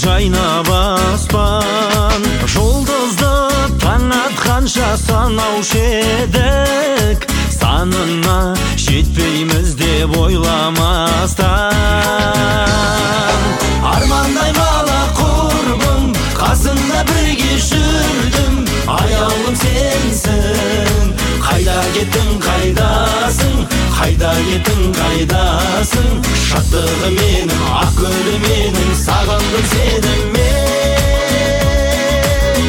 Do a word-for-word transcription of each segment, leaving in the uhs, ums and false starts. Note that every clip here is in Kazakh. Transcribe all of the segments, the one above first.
жайнап аспан, жұлдызды таң атқанша санаушы едік, санына жетпейміз деп ойламастан. Армандай бала құрбым, қасында бірге жүрдім, аяулым сенсің. Қайда кеттің, қайдасың, қайда кеттің, қайдасың? Шаттығы менің, ақ гүлі менің, сағындым сені мен.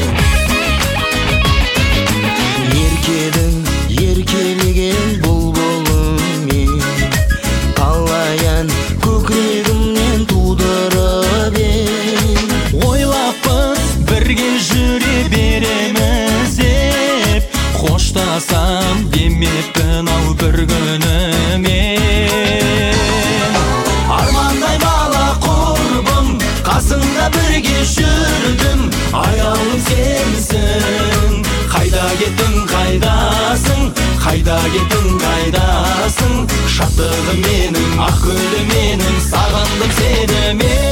Еркедің еркелеген бұлбұлымен, қалаян көкірегімнен тудырып ең. Ойлаппыз бірге жүре береміз деп, қоштасам демеппін ау бір күнімен. Армандай бала құрбым, қасында бірге жүрдім, аяулым сенсің. Қайда кеттің, қайдасың, қайда кеттің, қайдасың? Шаттығы менің, ақ гүлі менің, сағындым сені мен.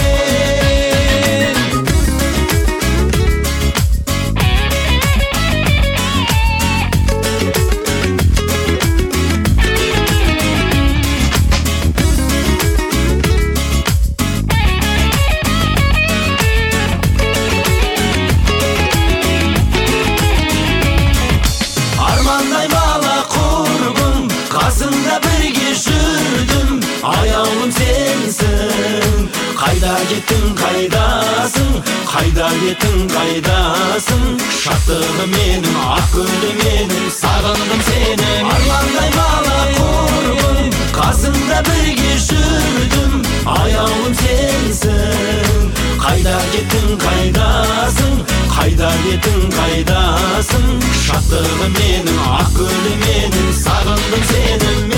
Армандай бала құрбым, қасында бірге жүрдім, аяулым сенсің. Қайда кеттің, қайдасың, қайда кеттің, қайдасың? Шаттығы менің, ақ гүлі менің, сағындым сені. Армандай бала құрбым, қасында бірге жүрдім, аяулым сенсің. Қайда кеттің, қайдасың, қайда кеттің, қайдасың? Шаттығы менің, ақ гүлі менің, сағындым сені мен.